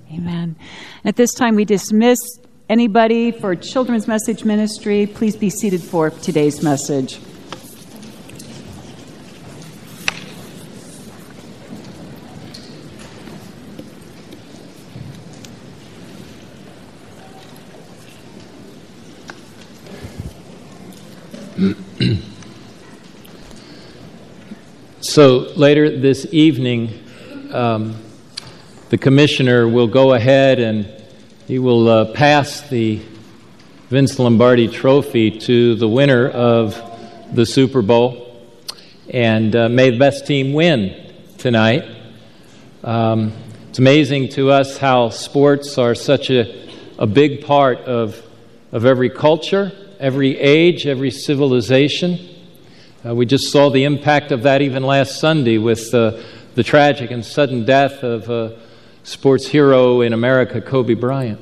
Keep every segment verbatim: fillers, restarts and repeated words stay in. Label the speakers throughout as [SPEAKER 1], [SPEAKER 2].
[SPEAKER 1] Amen. At this time, we dismiss anybody for Children's Message Ministry. Please be seated for today's message.
[SPEAKER 2] So later this evening, um, the commissioner will go ahead and he will uh, pass the Vince Lombardi Trophy to the winner of the Super Bowl. And uh, may the best team win tonight. Um, it's amazing to us how sports are such a, a big part of, of every culture, every age, every civilization. Uh, we just saw the impact of that even last Sunday with uh, the tragic and sudden death of a sports hero in America, Kobe Bryant.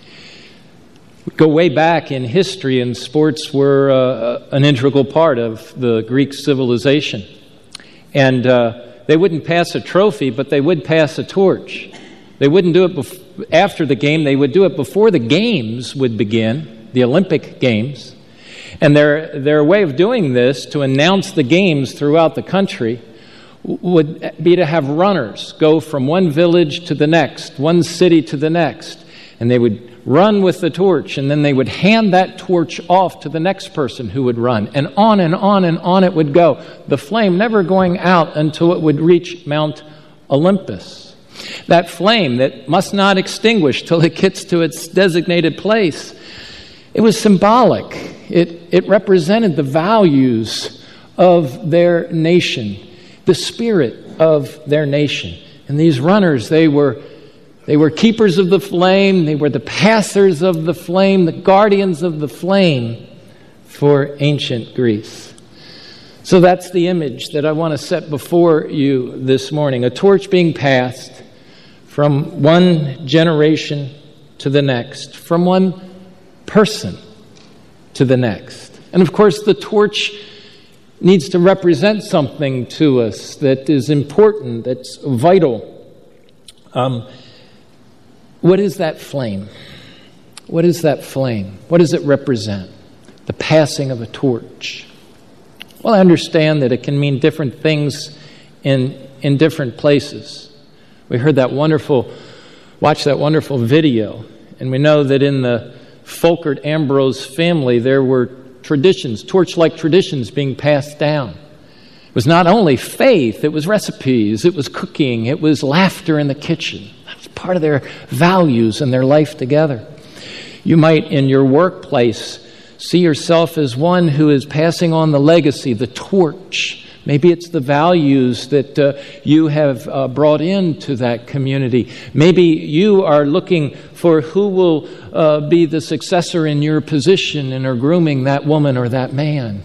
[SPEAKER 2] We go way back in history, and sports were uh, an integral part of the Greek civilization. And uh, they wouldn't pass a trophy, but they would pass a torch. They wouldn't do it bef- after the game. They would do it before the games would begin, the Olympic Games. And their their way of doing this, to announce the games throughout the country, would be to have runners go from one village to the next, one city to the next. And they would run with the torch, and then they would hand that torch off to the next person who would run. And on and on and on it would go, the flame never going out until it would reach Mount Olympus. That flame that must not extinguish till it gets to its designated place. It was symbolic. It, it represented the values of their nation, the spirit of their nation. And these runners, they were, they were keepers of the flame. They were the passers of the flame, the guardians of the flame for ancient Greece. So that's the image that I want to set before you this morning. A torch being passed from one generation to the next, from one person to the next. And of course, the torch needs to represent something to us that is important, that's vital. Um, what is that flame? What is that flame? What does it represent? The passing of a torch. Well, I understand that it can mean different things in in different places. We heard that wonderful, watched that wonderful video, and we know that in the Folkert Ambrose family, there were traditions, torch-like traditions being passed down. It was not only faith, it was recipes, it was cooking, it was laughter in the kitchen. That was part of their values and their life together. You might, in your workplace, see yourself as one who is passing on the legacy, the torch. Maybe it's the values that uh, you have uh, brought into that community. Maybe you are looking for who will uh, be the successor in your position and are grooming that woman or that man.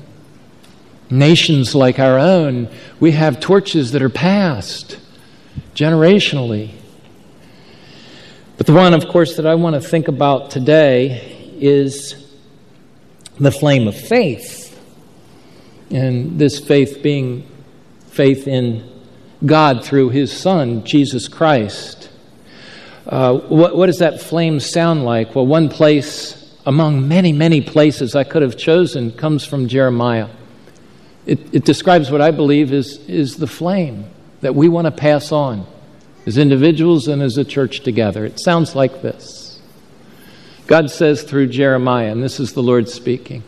[SPEAKER 2] Nations like our own, we have torches that are passed generationally. But the one, of course, that I want to think about today is the flame of faith. And this faith being faith in God through His Son, Jesus Christ. Uh, what, what does that flame sound like? Well, one place among many, many places I could have chosen comes from Jeremiah. It, it describes what I believe is, is the flame that we want to pass on as individuals and as a church together. It sounds like this. God says through Jeremiah, and this is the Lord speaking,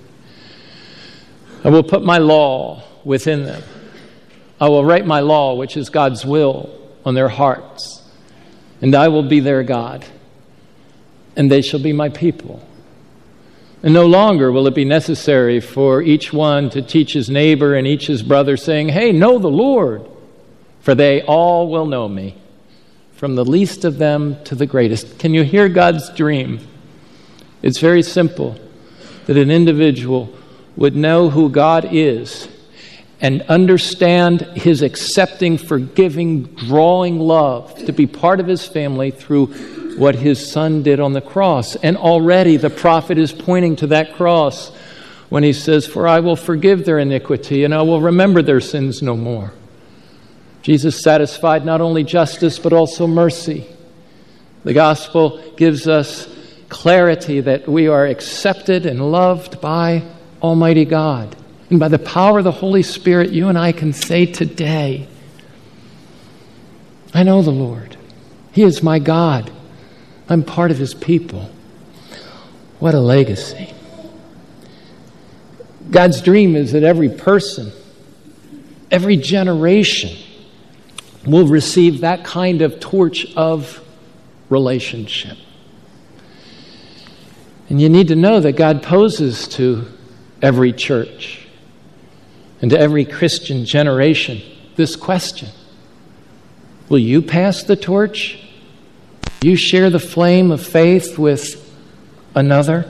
[SPEAKER 2] I will put my law within them. I will write my law, which is God's will, on their hearts. And I will be their God. And they shall be my people. And no longer will it be necessary for each one to teach his neighbor and each his brother, saying, hey, know the Lord. For they all will know me, from the least of them to the greatest. Can you hear God's dream? It's very simple, that an individual would know who God is and understand His accepting, forgiving, drawing love to be part of His family through what His Son did on the cross. And already the prophet is pointing to that cross when he says, for I will forgive their iniquity and I will remember their sins no more. Jesus satisfied not only justice but also mercy. The gospel gives us clarity that we are accepted and loved by Almighty God. And by the power of the Holy Spirit, you and I can say today, I know the Lord. He is my God. I'm part of His people. What a legacy. God's dream is that every person, every generation will receive that kind of torch of relationship. And you need to know that God poses to every church and to every Christian generation this question. Will you pass the torch? Will you share the flame of faith with another?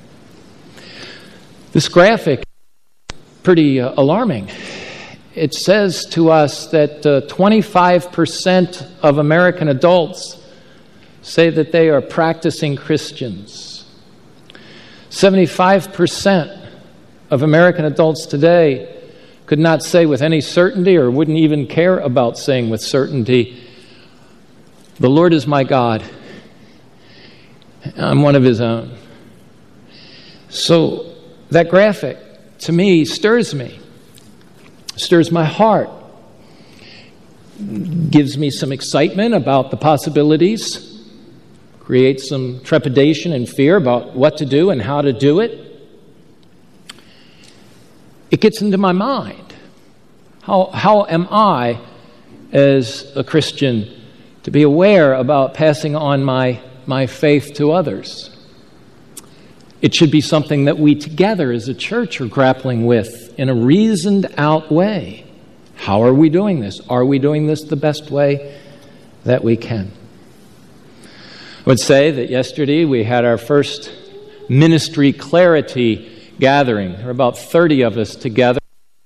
[SPEAKER 2] This graphic is pretty uh, alarming. It says to us that uh, twenty-five percent of American adults say that they are practicing Christians. seventy-five percent of American adults today could not say with any certainty, or wouldn't even care about saying with certainty, the Lord is my God. I'm one of His own. So that graphic, to me, stirs me, stirs my heart, gives me some excitement about the possibilities, creates some trepidation and fear about what to do and how to do it. It gets into my mind. How, how am I, as a Christian, to be aware about passing on my, my faith to others? It should be something that we together as a church are grappling with in a reasoned out way. How are we doing this? Are we doing this the best way that we can? I would say that yesterday we had our first ministry clarity gathering. There were about thirty of us together.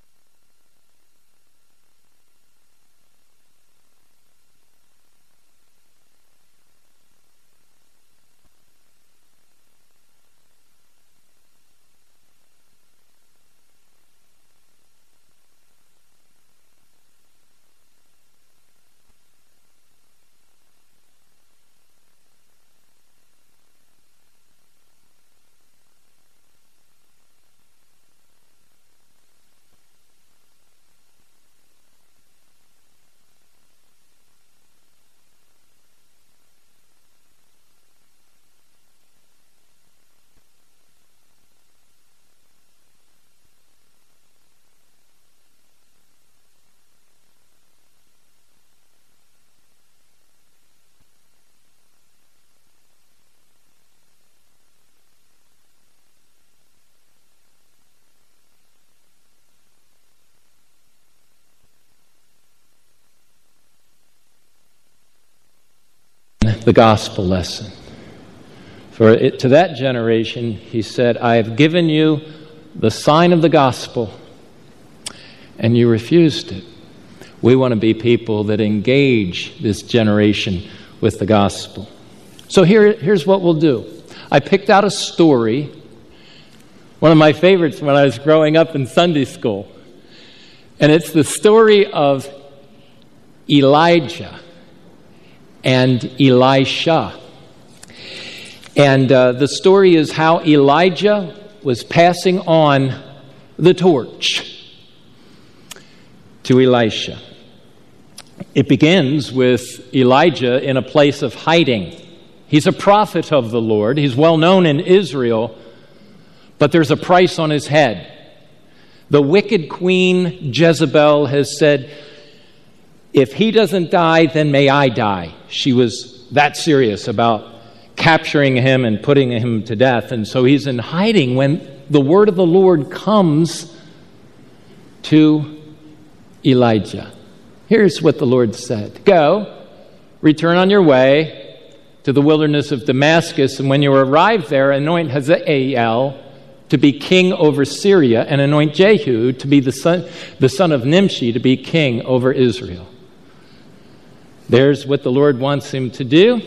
[SPEAKER 2] The gospel lesson. For it, to that generation, He said, I have given you the sign of the gospel, and you refused it. We want to be people that engage this generation with the gospel. So here, here's what we'll do. I picked out a story, one of my favorites when I was growing up in Sunday school. And it's the story of Elijah and Elisha. And uh, the story is how Elijah was passing on the torch to Elisha. It begins with Elijah in a place of hiding. He's a prophet of the Lord. He's well known in Israel, but there's a price on his head. The wicked queen Jezebel has said, if he doesn't die, then may I die. She was that serious about capturing him and putting him to death. And so he's in hiding when the word of the Lord comes to Elijah. Here's what the Lord said. Go, return on your way to the wilderness of Damascus, and when you arrive there, anoint Hazael to be king over Syria, and anoint Jehu to be the son, the son of Nimshi to be king over Israel. There's what the Lord wants him to do.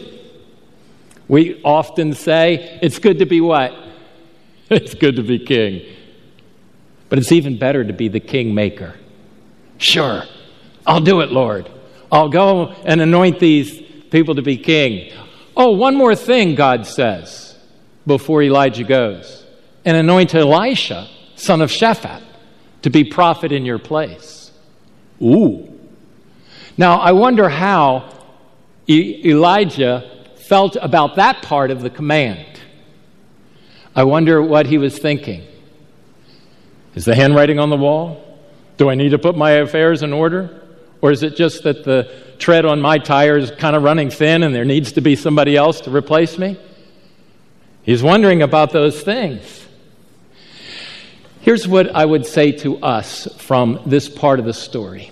[SPEAKER 2] We often say, it's good to be what? It's good to be king. But it's even better to be the kingmaker. Sure, I'll do it, Lord. I'll go and anoint these people to be king. Oh, one more thing, God says, before Elijah goes. And anoint Elisha, son of Shaphat, to be prophet in your place. Ooh. Now, I wonder how e- Elijah felt about that part of the command. I wonder what he was thinking. Is the handwriting on the wall? Do I need to put my affairs in order? Or is it just that the tread on my tire is kind of running thin and there needs to be somebody else to replace me? He's wondering about those things. Here's what I would say to us from this part of the story.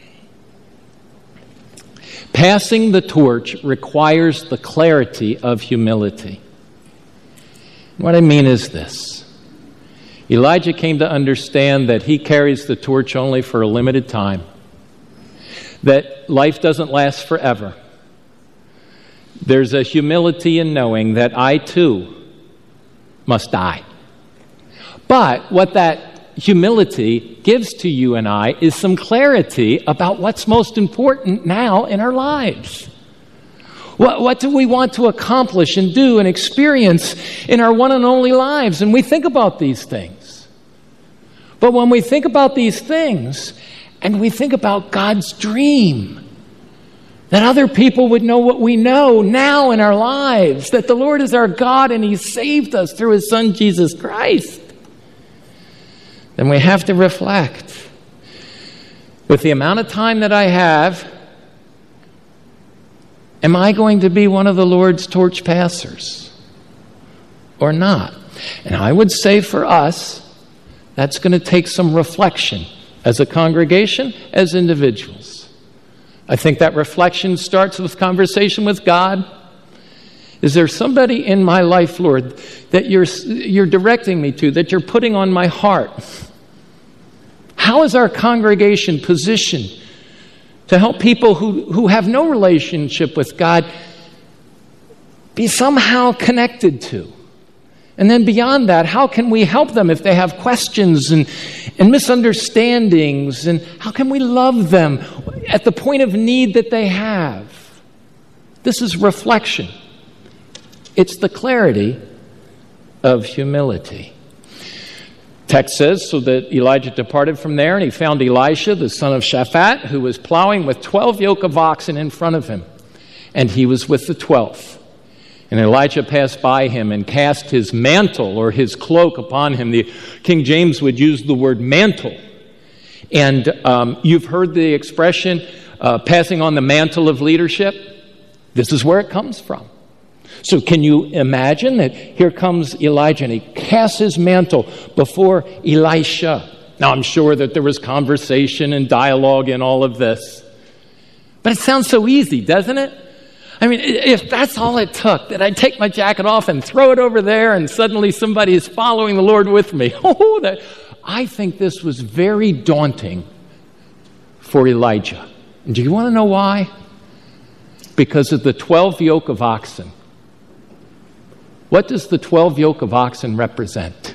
[SPEAKER 2] Passing the torch requires the clarity of humility. What I mean is this. Elijah came to understand that he carries the torch only for a limited time, that life doesn't last forever. There's a humility in knowing that I too must die. But what that humility gives to you and I is some clarity about what's most important now in our lives. What, what do we want to accomplish and do and experience in our one and only lives? And we think about these things. But when we think about these things and we think about God's dream, that other people would know what we know now in our lives, that the Lord is our God and He saved us through His Son, Jesus Christ, then we have to reflect. With the amount of time that I have, am I going to be one of the Lord's torch passers or not? And I would say for us, that's going to take some reflection as a congregation, as individuals. I think that reflection starts with conversation with God. Is there somebody in my life, Lord, that you're, you're directing me to, that you're putting on my heart? How is our congregation positioned to help people who, who have no relationship with God be somehow connected to? And then beyond that, how can we help them if they have questions and, and misunderstandings? And how can we love them at the point of need that they have? This is reflection. It's the clarity of humility. Text says, so that Elijah departed from there, and he found Elisha, the son of Shaphat, who was plowing with twelve yoke of oxen in front of him. And he was with the twelfth. And Elijah passed by him and cast his mantle or his cloak upon him. The King James would use the word mantle. And um, you've heard the expression, uh, passing on the mantle of leadership. This is where it comes from. So can you imagine that here comes Elijah and he casts his mantle before Elisha. Now I'm sure that there was conversation and dialogue in all of this. But it sounds so easy, doesn't it? I mean, if that's all it took, that I take my jacket off and throw it over there and suddenly somebody is following the Lord with me. Oh, that, I think this was very daunting for Elijah. And do you want to know why? Because of the twelve yoke of oxen. What does the twelve yoke of oxen represent?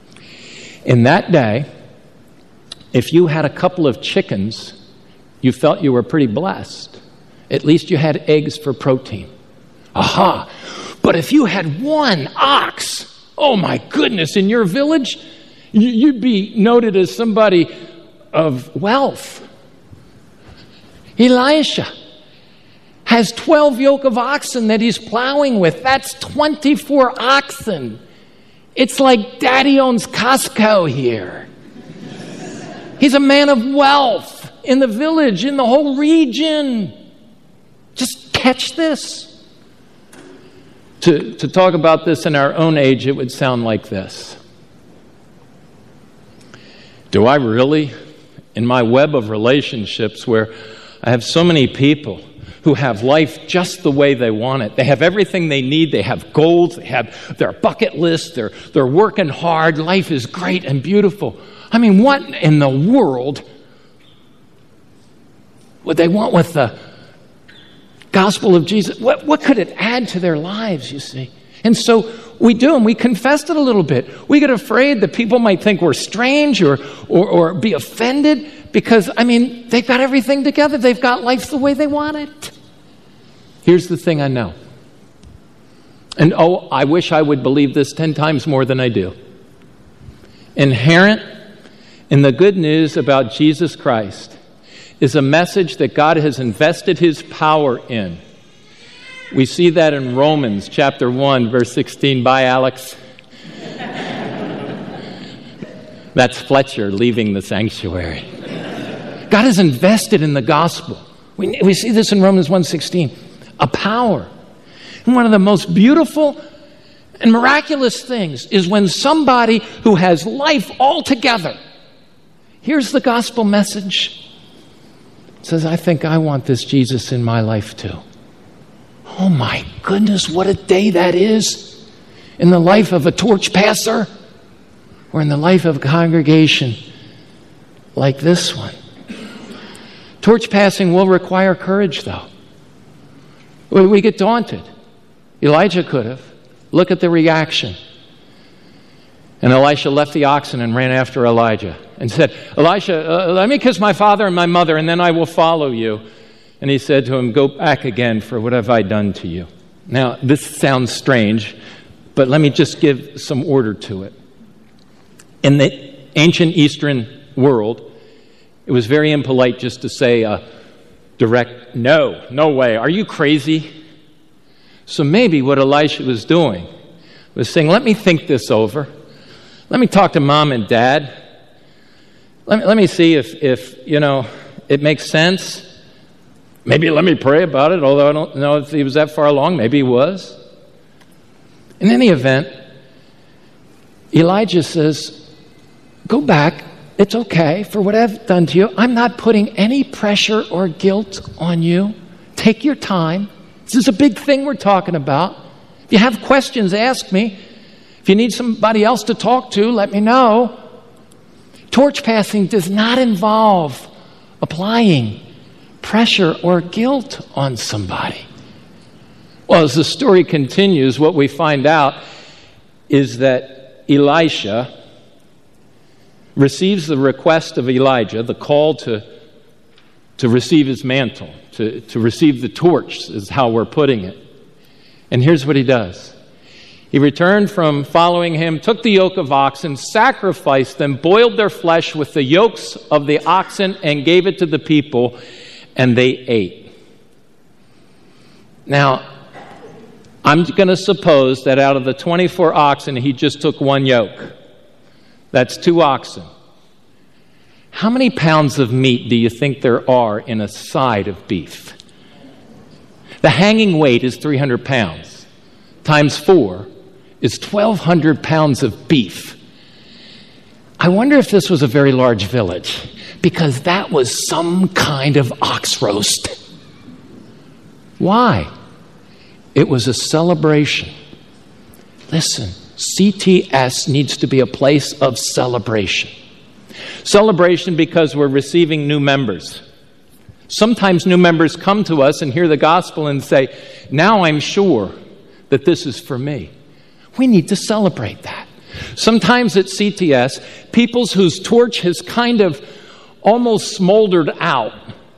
[SPEAKER 2] In that day, if you had a couple of chickens, you felt you were pretty blessed. At least you had eggs for protein. Aha! But if you had one ox, oh my goodness, in your village, you'd be noted as somebody of wealth. Elisha has twelve yoke of oxen that he's plowing with. That's twenty-four oxen. It's like Daddy owns Costco here. He's a man of wealth in the village, in the whole region. Just catch this. To, to talk about this in our own age, it would sound like this. Do I really, in my web of relationships where I have so many people who have life just the way they want it. They have everything they need. They have goals. They have their bucket list. They're, they're working hard. Life is great and beautiful. I mean, what in the world would they want with the gospel of Jesus? What, what could it add to their lives, you see? And so we do, and we confessed it a little bit. We get afraid that people might think we're strange or, or, or be offended because, I mean, they've got everything together. They've got life the way they want it. Here's the thing I know. And oh, I wish I would believe this ten times more than I do. Inherent in the good news about Jesus Christ is a message that God has invested his power in. We see that in Romans chapter one, verse sixteen. Bye, Alex. That's Fletcher leaving the sanctuary. God has invested in the gospel. We, we see this in Romans one sixteen. A power. And one of the most beautiful and miraculous things is when somebody who has life altogether hears the gospel message, says, I think I want this Jesus in my life too. Oh my goodness, what a day that is in the life of a torch passer or in the life of a congregation like this one. Torch passing will require courage, though. We get daunted. Elijah could have. Look at the reaction. And Elisha left the oxen and ran after Elijah and said, Elisha, uh, let me kiss my father and my mother, and then I will follow you. And he said to him, go back again, for what have I done to you? Now, this sounds strange, but let me just give some order to it. In the ancient Eastern world, it was very impolite just to say a direct, no, no way, are you crazy? So maybe what Elisha was doing was saying, let me think this over. Let me talk to mom and dad. Let me, let me see if, if, you know, it makes sense. Maybe let me pray about it, although I don't know if he was that far along. Maybe he was. In any event, Elijah says, go back. It's okay for what I've done to you. I'm not putting any pressure or guilt on you. Take your time. This is a big thing we're talking about. If you have questions, ask me. If you need somebody else to talk to, let me know. Torch passing does not involve applying pressure or guilt on somebody. Well, as the story continues, what we find out is that Elisha receives the request of Elijah, the call to, to receive his mantle, to, to receive the torch is how we're putting it. And here's what he does. He returned from following him, took the yoke of oxen, sacrificed them, boiled their flesh with the yokes of the oxen, and gave it to the people, and they ate. Now, I'm going to suppose that out of the twenty-four oxen, he just took one yoke. That's two oxen. How many pounds of meat do you think there are in a side of beef? The hanging weight is three hundred pounds. Times four is twelve hundred pounds of beef. I wonder if this was a very large village, because that was some kind of ox roast. Why? It was a celebration. Listen, C T S needs to be a place of celebration. Celebration because we're receiving new members. Sometimes new members come to us and hear the gospel and say, now I'm sure that this is for me. We need to celebrate that. Sometimes at C T S, peoples whose torch has kind of almost smoldered out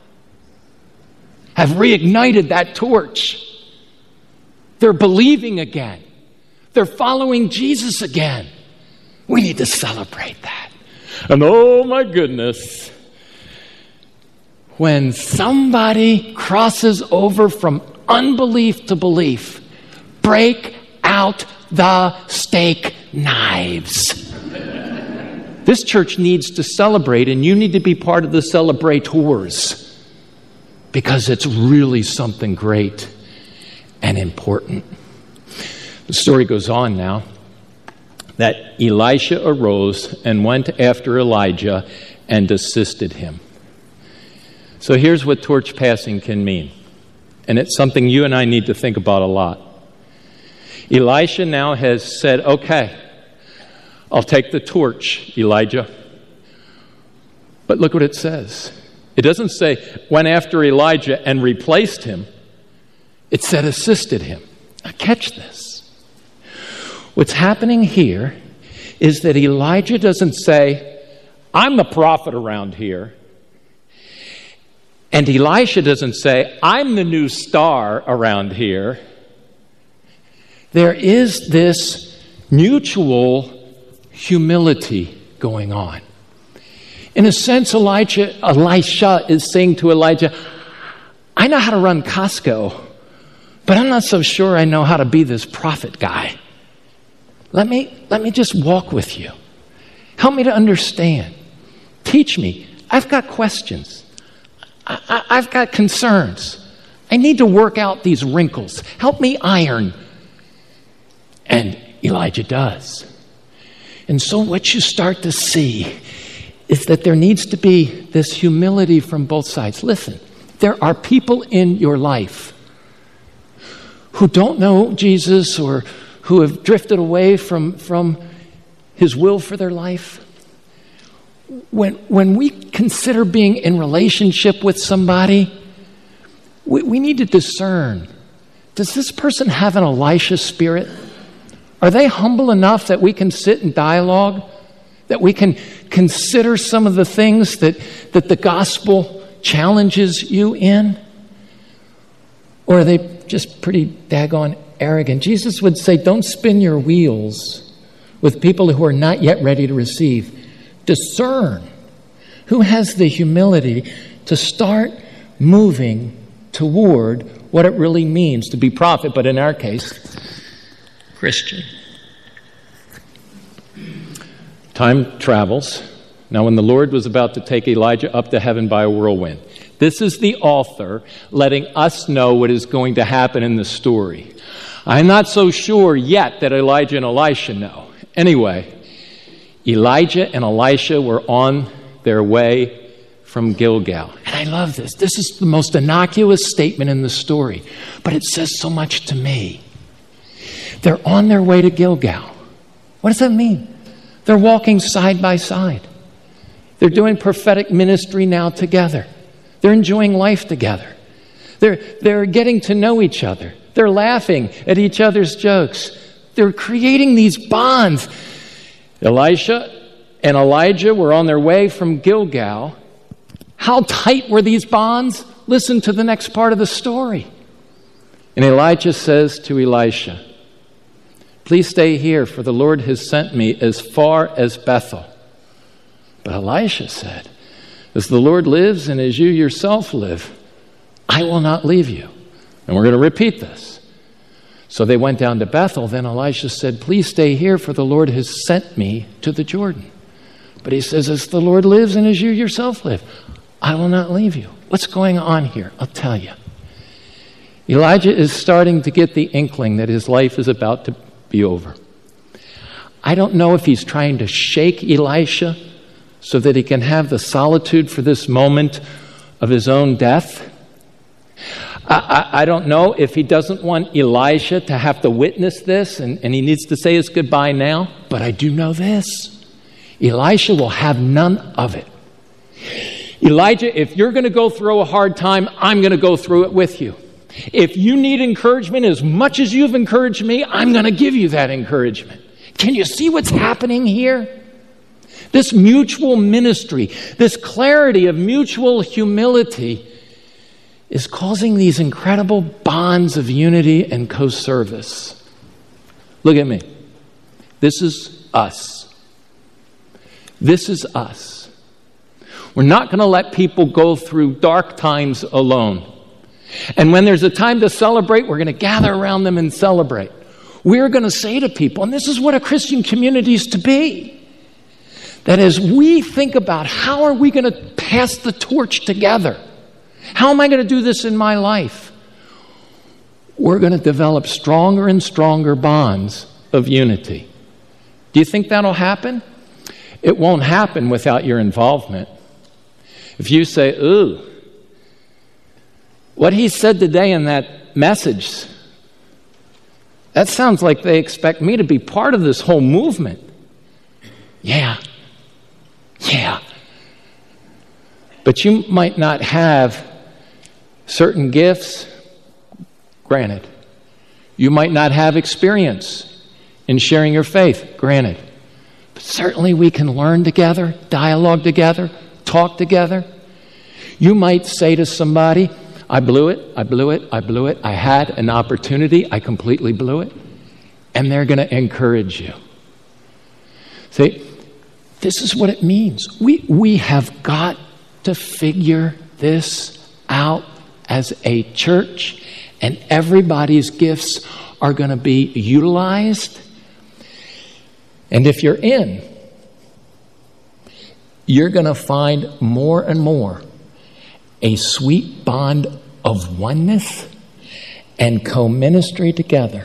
[SPEAKER 2] have reignited that torch. They're believing again. They're following Jesus again. We need to celebrate that. And oh my goodness, when somebody crosses over from unbelief to belief, break out the steak knives. This church needs to celebrate, and you need to be part of the celebrators, because it's really something great and important. The story goes on now that Elisha arose and went after Elijah and assisted him. So here's what torch passing can mean. And it's something you and I need to think about a lot. Elisha now has said, okay, I'll take the torch, Elijah. But look what it says. It doesn't say went after Elijah and replaced him. It said assisted him. Now catch this. What's happening here is that Elijah doesn't say, I'm the prophet around here. And Elisha doesn't say, I'm the new star around here. there is this mutual humility going on. In a sense, Elijah, Elisha is saying to Elijah, I know how to run Costco, but I'm not so sure I know how to be this prophet guy. Let me, let me just walk with you. Help me to understand. Teach me. I've got questions. I, I, I've got concerns. I need to work out these wrinkles. Help me iron. And Elijah does. And so what you start to see is that there needs to be this humility from both sides. Listen, there are people in your life who don't know Jesus or who have drifted away from, from his will for their life. When, when we consider being in relationship with somebody, we, we need to discern, does this person have an Elisha spirit? Are they humble enough that we can sit in dialogue? That we can consider some of the things that, that the gospel challenges you in? Or are they just pretty daggone arrogant? Jesus would say, don't spin your wheels with people who are not yet ready to receive. Discern who has the humility to start moving toward what it really means to be prophet, but in our case, Christian. Time travels. Now, when the Lord was about to take Elijah up to heaven by a whirlwind, this is the author letting us know what is going to happen in the story. I'm not so sure yet that Elijah and Elisha know. Anyway, Elijah and Elisha were on their way from Gilgal. And I love this. This is the most innocuous statement in the story, but it says so much to me. They're on their way to Gilgal. What does that mean? They're walking side by side. They're doing prophetic ministry now together. They're enjoying life together. They're, they're getting to know each other. They're laughing at each other's jokes. They're creating these bonds. Elisha and Elijah were on their way from Gilgal. How tight were these bonds? Listen to the next part of the story. And Elijah says to Elisha, please stay here, for the Lord has sent me as far as Bethel. But Elisha said, as the Lord lives and as you yourself live, I will not leave you. And we're going to repeat this. So they went down to Bethel. Then Elisha said, please stay here, for the Lord has sent me to the Jordan. But he says, as the Lord lives and as you yourself live, I will not leave you. What's going on here? I'll tell you. Elijah is starting to get the inkling that his life is about to be over. I don't know if he's trying to shake Elisha so that he can have the solitude for this moment of his own death. I, I, I don't know if he doesn't want Elisha to have to witness this and, and he needs to say his goodbye now. But I do know this. Elisha will have none of it. Elijah, if you're going to go through a hard time, I'm going to go through it with you. If you need encouragement as much as you've encouraged me, I'm going to give you that encouragement. Can you see what's happening here? This mutual ministry, this clarity of mutual humility is causing these incredible bonds of unity and co-service. Look at me. This is us. This is us. We're not going to let people go through dark times alone. And when there's a time to celebrate, we're going to gather around them and celebrate. We're going to say to people, and this is what a Christian community is to be, that as we think about how are we going to pass the torch together, how am I going to do this in my life, we're going to develop stronger and stronger bonds of unity. Do you think that'll happen? It won't happen without your involvement. If you say, ooh, what he said today in that message, that sounds like they expect me to be part of this whole movement. Yeah. Yeah. But you might not have certain gifts, granted. You might not have experience in sharing your faith, granted. But certainly we can learn together, dialogue together, talk together. You might say to somebody, I blew it, I blew it, I blew it. I had an opportunity, I completely blew it. and they're going to encourage you. See, this is what it means. We, we have got to figure this out as a church, and everybody's gifts are going to be utilized. And if you're in, you're going to find more and more a sweet bond of oneness and co-ministry together.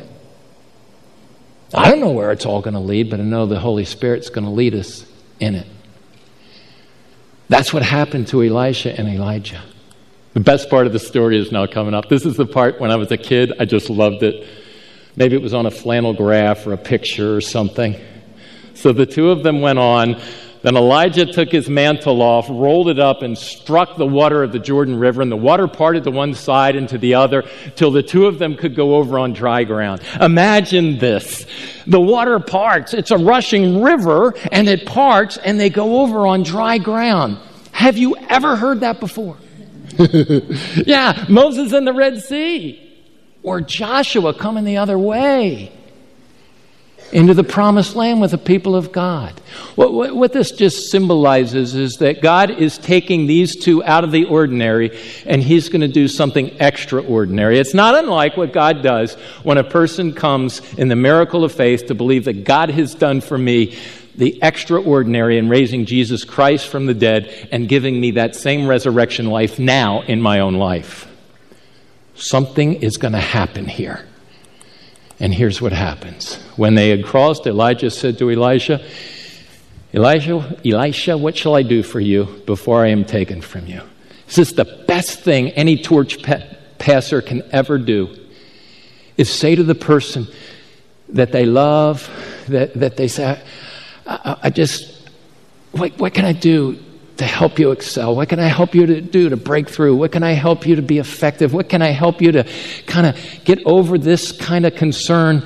[SPEAKER 2] I don't know where it's all going to lead, but I know the Holy Spirit's going to lead us in it. That's what happened to Elisha and Elijah. The best part of the story is now coming up. This is the part when I was a kid, I just loved it. Maybe it was on a flannel graph or a picture or something. So the two of them went on. Then Elijah took his mantle off, rolled it up, and struck the water of the Jordan River. And the water parted to one side and to the other till the two of them could go over on dry ground. Imagine this. The water parts. It's a rushing river, and it parts, and they go over on dry ground. Have you ever heard that before? Yeah, Moses in the Red Sea. Or Joshua coming the other way into the promised land with the people of God. What, what, what this just symbolizes is that God is taking these two out of the ordinary, and he's going to do something extraordinary. It's not unlike what God does when a person comes in the miracle of faith to believe that God has done for me the extraordinary in raising Jesus Christ from the dead and giving me that same resurrection life now in my own life. Something is going to happen here. And here's what happens. When they had crossed, Elijah said to Elisha, Elijah, Elisha, what shall I do for you before I am taken from you? This is the best thing any torch pa- passer can ever do, is say to the person that they love, that, that they say, I, I, I just, what, what can I do to help you excel? What can I help you to do to break through? What can I help you to be effective? What can I help you to kind of get over this kind of concern?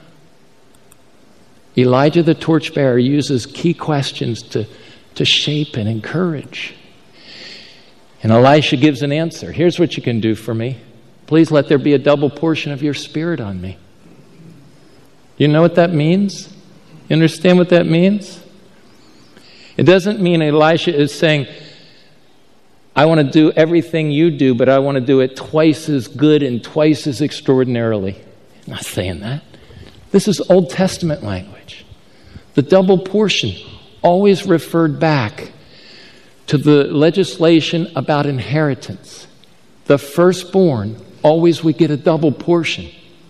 [SPEAKER 2] Elijah the torchbearer uses key questions to, to shape and encourage. And Elisha gives an answer. Here's what you can do for me. Please let there be a double portion of your spirit on me. You know what that means? You understand what that means? It doesn't mean Elisha is saying, I want to do everything you do, but I want to do it twice as good and twice as extraordinarily. I'm not saying that. This is Old Testament language. The double portion always referred back to the legislation about inheritance. The firstborn always would get a double portion.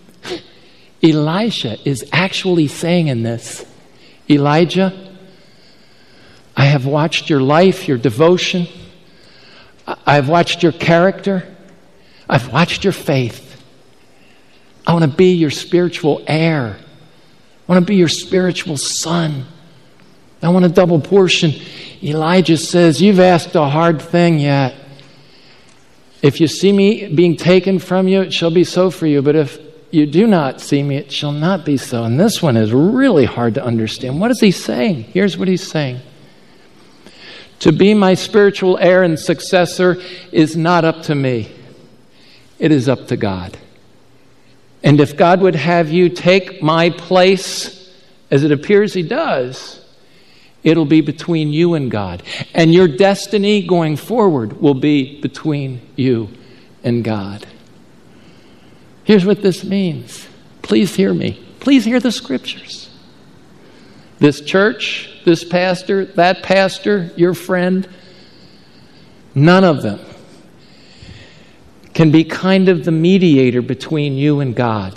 [SPEAKER 2] Elisha is actually saying in this, Elijah, I have watched your life, your devotion. I've watched your character. I've watched your faith. I want to be your spiritual heir. I want to be your spiritual son. I want a double portion. Elijah says, you've asked a hard thing yet. If you see me being taken from you, it shall be so for you. But if you do not see me, it shall not be so. And this one is really hard to understand. What is he saying? Here's what he's saying. To be my spiritual heir and successor is not up to me. It is up to God. And if God would have you take my place, as it appears he does, it'll be between you and God. And your destiny going forward will be between you and God. Here's what this means. Please hear me. Please hear the scriptures. This church, this pastor, that pastor, your friend, none of them can be kind of the mediator between you and God.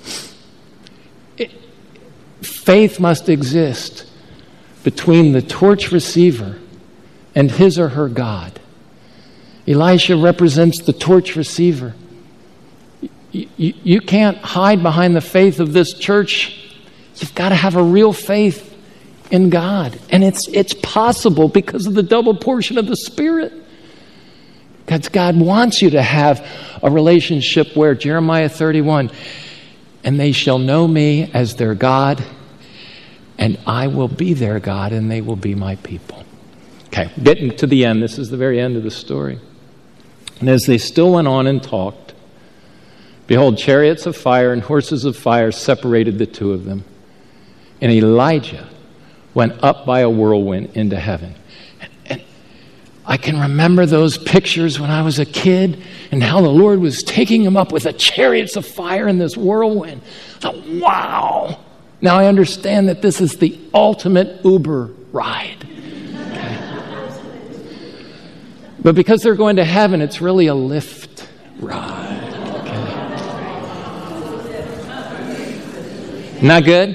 [SPEAKER 2] It, faith must exist between the torch receiver and his or her God. Elisha represents the torch receiver. You, you, you can't hide behind the faith of this church. You've got to have a real faith in God. And it's it's possible because of the double portion of the Spirit. Because God wants you to have a relationship where, Jeremiah thirty-one, and they shall know me as their God, and I will be their God, and they will be my people. Okay, getting to the end. This is the very end of the story. And as they still went on and talked, Behold, chariots of fire and horses of fire separated the two of them. And Elijah went up by a whirlwind into heaven. And, and I can remember those pictures when I was a kid and how the Lord was taking him up with the chariots of fire in this whirlwind. I thought, wow. Now I understand that this is the ultimate Uber ride. Okay. But because they're going to heaven, it's really a Lyft ride. Not good?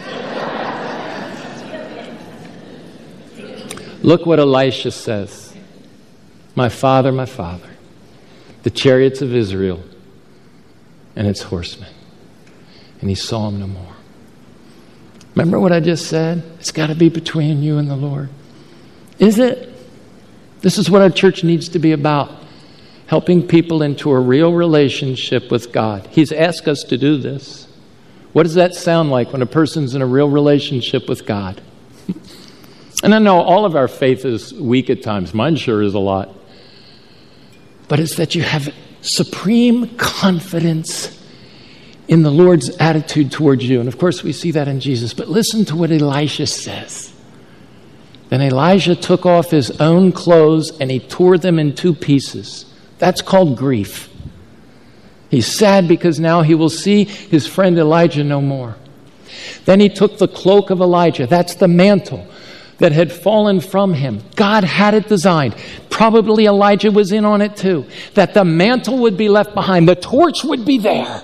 [SPEAKER 2] Look what Elisha says. My father, my father, the chariots of Israel and its horsemen. And he saw them no more. Remember what I just said? It's got to be between you and the Lord. Is it? This is what our church needs to be about. Helping people into a real relationship with God. He's asked us to do this. What does that sound like when a person's in a real relationship with God? And I know all of our faith is weak at times. Mine sure is a lot. But it's that you have supreme confidence in the Lord's attitude towards you. And of course we see that in Jesus. But listen to what Elisha says. Then Elijah took off his own clothes and he tore them in two pieces. That's called grief. He's sad because now he will see his friend Elijah no more. Then he took the cloak of Elijah. That's the mantle that had fallen from him. God had it designed. Probably Elijah was in on it too. That the mantle would be left behind. The torch would be there.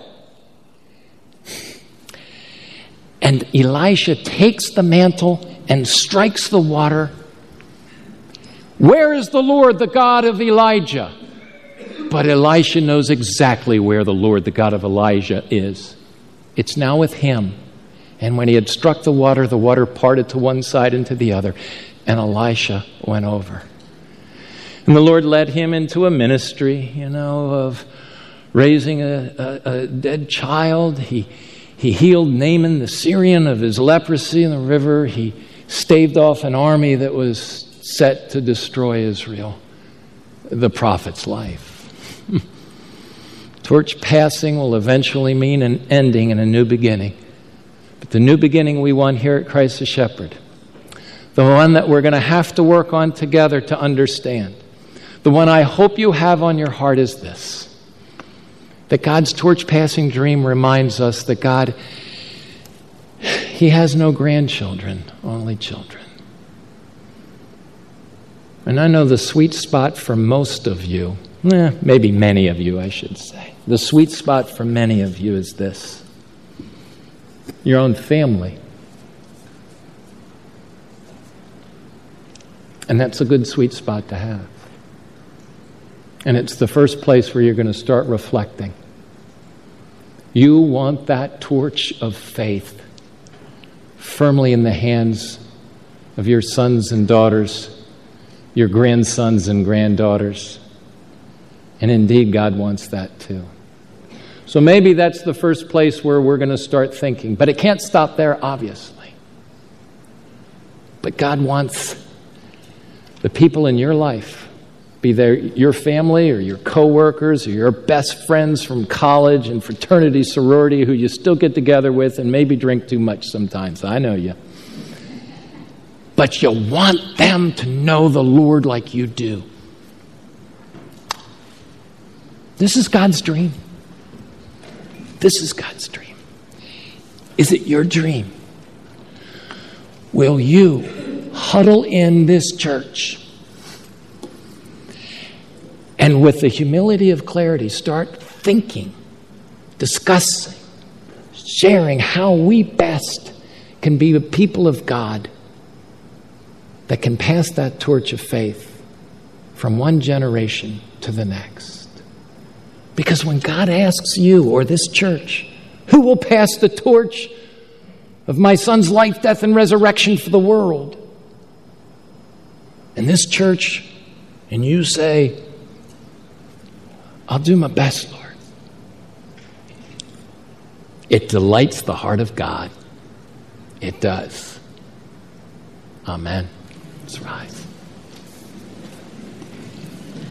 [SPEAKER 2] And Elisha takes the mantle and strikes the water. Where is the Lord, the God of Elijah? But Elisha knows exactly where the Lord, the God of Elijah, is. It's now with him. And when he had struck the water, the water parted to one side and to the other. And Elisha went over. And the Lord led him into a ministry, you know, of raising a, a, a dead child. He, he healed Naaman the Syrian of his leprosy in the river. He staved off an army that was set to destroy Israel. The prophet's life. Torch passing will eventually mean an ending and a new beginning. But the new beginning we want here at Christ the Shepherd, the one that we're going to have to work on together to understand, the one I hope you have on your heart is this: that God's torch passing dream reminds us that God, He has no grandchildren, only children. And I know the sweet spot for most of you, eh, maybe many of you, I should say. The sweet spot for many of you is this: your own family. And that's a good sweet spot to have. And it's the first place where you're going to start reflecting. You want that torch of faith firmly in the hands of your sons and daughters, your grandsons and granddaughters. And indeed, God wants that too. So maybe that's the first place where we're going to start thinking. But it can't stop there, obviously. But God wants the people in your life, be they your family or your coworkers or your best friends from college and fraternity, sorority, who you still get together with and maybe drink too much sometimes. I know you. But you want them to know the Lord like you do. This is God's dream. This is God's dream. Is it your dream? Will you huddle in this church and with the humility of clarity start thinking, discussing, sharing how we best can be a people of God that can pass that torch of faith from one generation to the next? Because when God asks you or this church, who will pass the torch of my son's life, death, and resurrection for the world? And this church, and you say, I'll do my best, Lord. It delights the heart of God. It does. Amen. Let's rise.